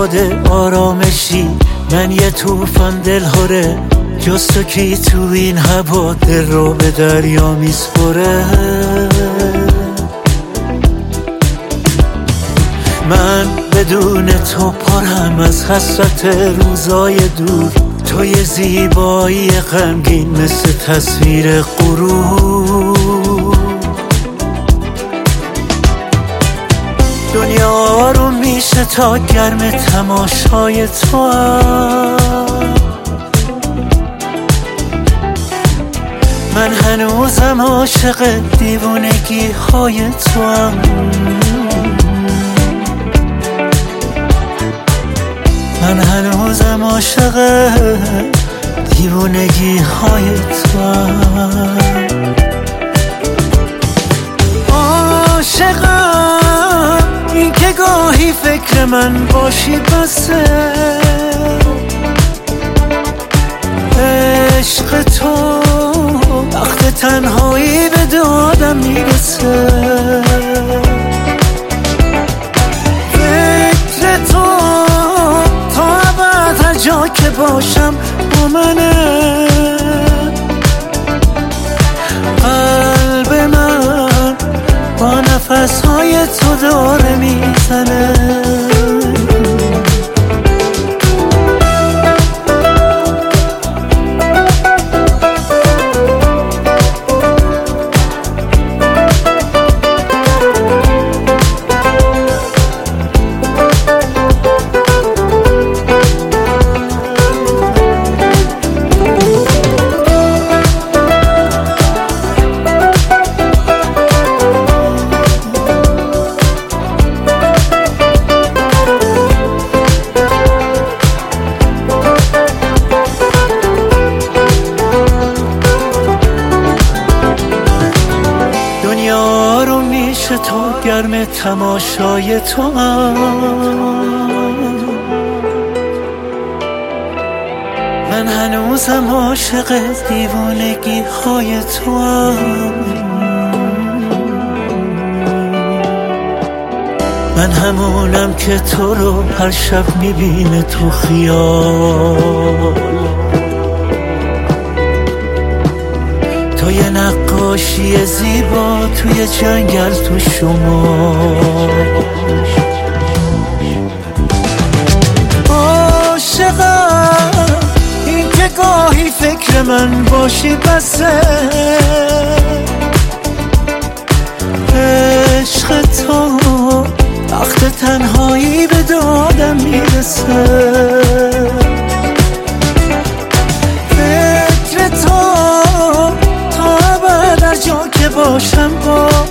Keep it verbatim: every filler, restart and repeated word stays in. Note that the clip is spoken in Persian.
باد آرامشی، من یه طوفان دلهوره، جز تو کی تو این هوا دل رو به دریا میسپره. من بدون تو پرم از حسرت روزای دور، تو یه زیبایی غمگین مثل تصویر غرور. دنیا رو میشه تا گرم تماشای تو هم. من هنوزم عاشق دیوونگی های تو هم. من هنوزم عاشق دیوونگی های تو هم. عاشقم این که گاهی فکر من باشی بسه، عشق تو وقت تنهایی به دادم میرسه. فکر تو تا ابد هر جا که باشم با منه. قلب من با نفسهای تو داره میزنه. دنیا رو میشه تا گرم تماشای تو هم. من هنوزم عاشق دیوانگی های تو هم. من همونم که تو رو هر شب میبینه تو خیال. تو یه نقاشی زیبا توی جنگل تو شما. عاشقم این که گاهی فکر من باشی بسه. عشق تو وقت تنهایی به دادم میرسه. فکر تو تا ابد هر جا که باشم با